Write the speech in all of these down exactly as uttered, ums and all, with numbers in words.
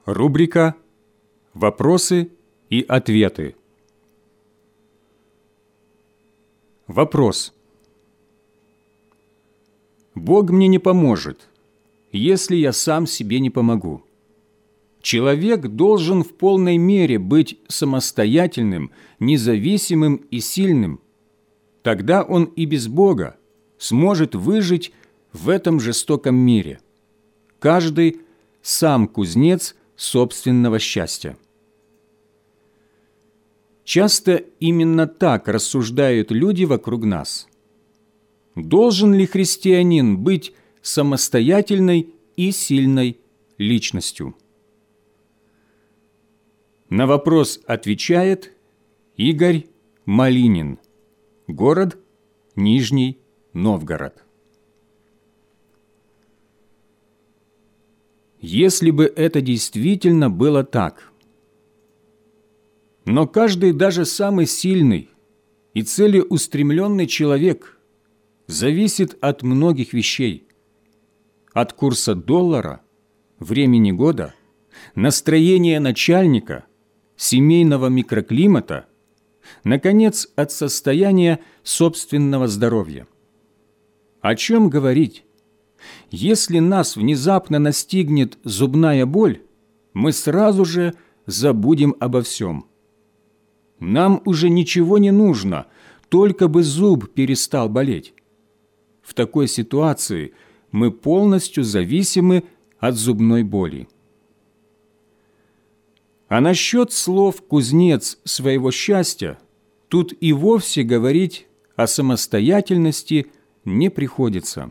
Рубрика «Вопросы и ответы». Вопрос. Бог мне не поможет, если я сам себе не помогу. Человек должен в полной мере быть самостоятельным, независимым и сильным. Тогда он и без Бога сможет выжить в этом жестоком мире. Каждый сам кузнец собственного счастья. Часто именно так рассуждают люди вокруг нас. Должен ли христианин быть самостоятельной и сильной личностью? На вопрос отвечает Игорь Малинин, город Нижний Новгород. Если бы это действительно было так. Но каждый, даже самый сильный и целеустремленный человек зависит от многих вещей. От курса доллара, времени года, настроения начальника, семейного микроклимата, наконец, от состояния собственного здоровья. О чем говорить? Если нас внезапно настигнет зубная боль, мы сразу же забудем обо всем. Нам уже ничего не нужно, только бы зуб перестал болеть. В такой ситуации мы полностью зависимы от зубной боли. А насчет слов «кузнец своего счастья» тут и вовсе говорить о самостоятельности не приходится.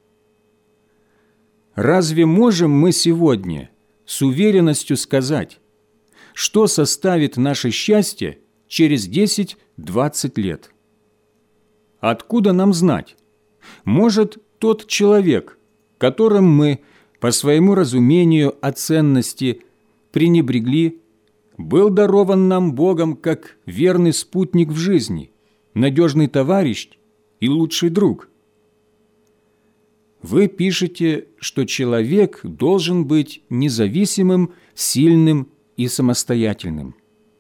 Разве можем мы сегодня с уверенностью сказать, что составит наше счастье через десять-двадцать лет? Откуда нам знать? Может, тот человек, которым мы, по своему разумению о ценности, пренебрегли, был дарован нам Богом как верный спутник в жизни, надежный товарищ и лучший друг. Вы пишете, что человек должен быть независимым, сильным и самостоятельным.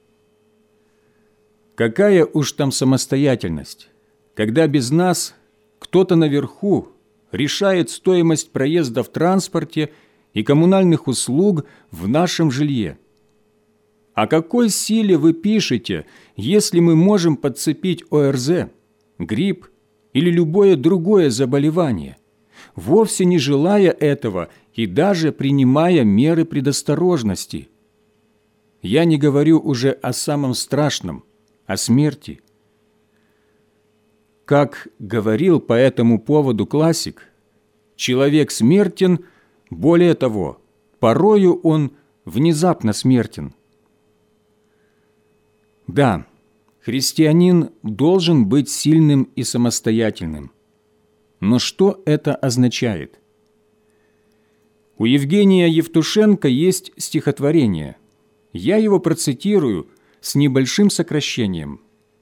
Какая уж там самостоятельность, когда без нас кто-то наверху решает стоимость проезда в транспорте и коммунальных услуг в нашем жилье. О какой силе вы пишете, если мы можем подцепить О Р З, грипп или любое другое заболевание, вовсе не желая этого и даже принимая меры предосторожности? Я не говорю уже о самом страшном, о смерти. Как говорил по этому поводу классик, человек смертен, более того, порою он внезапно смертен. Да, христианин должен быть сильным и самостоятельным. Но что это означает? У Евгения Евтушенко есть стихотворение. Я его процитирую с небольшим сокращением.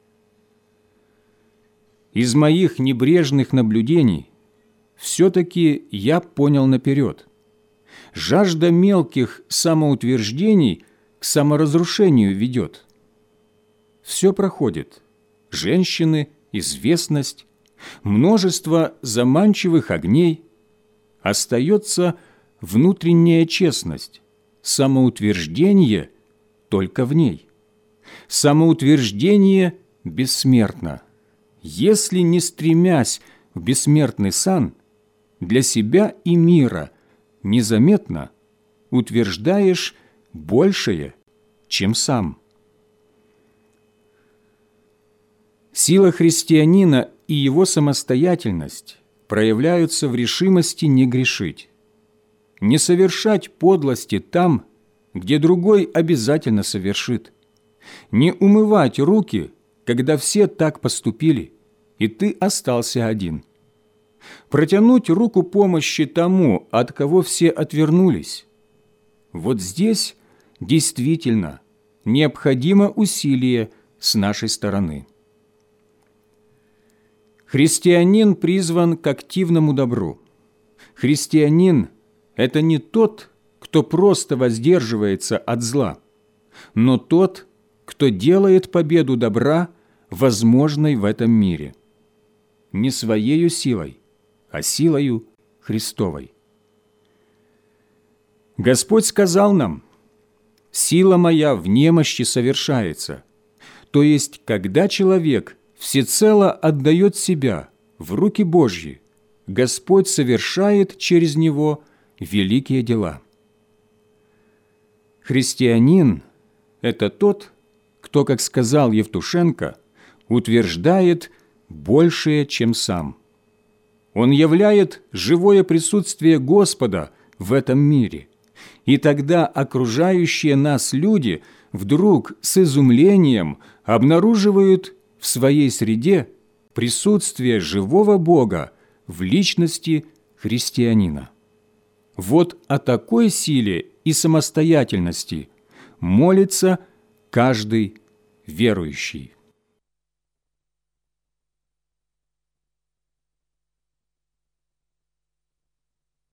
Из моих небрежных наблюдений все-таки я понял наперед. Жажда мелких самоутверждений к саморазрушению ведет. Все проходит. Женщины, известность, множество заманчивых огней. Остается внутренняя честность, самоутверждение только в ней. Самоутверждение бессмертно. Если не стремясь в бессмертный сан, для себя и мира незаметно утверждаешь большее, чем сам. Сила христианина и его самостоятельность проявляются в решимости не грешить, не совершать подлости там, где другой обязательно совершит, не умывать руки, когда все так поступили, и ты остался один. Протянуть руку помощи тому, от кого все отвернулись. Вот здесь действительно необходимо усилие с нашей стороны. Христианин призван к активному добру. Христианин – это не тот, кто просто воздерживается от зла, но тот, кто делает победу добра возможной в этом мире. Не своею силой, а силою Христовой. Господь сказал нам: «Сила моя в немощи совершается», то есть, когда человек всецело отдает себя в руки Божьи, Господь совершает через него великие дела. Христианин – это тот, кто, как сказал Евтушенко, утверждает большее, чем сам. Он являет живое присутствие Господа в этом мире, и тогда окружающие нас люди вдруг с изумлением обнаруживают в своей среде присутствие живого Бога в личности христианина. Вот о такой силе и самостоятельности молится каждый верующий.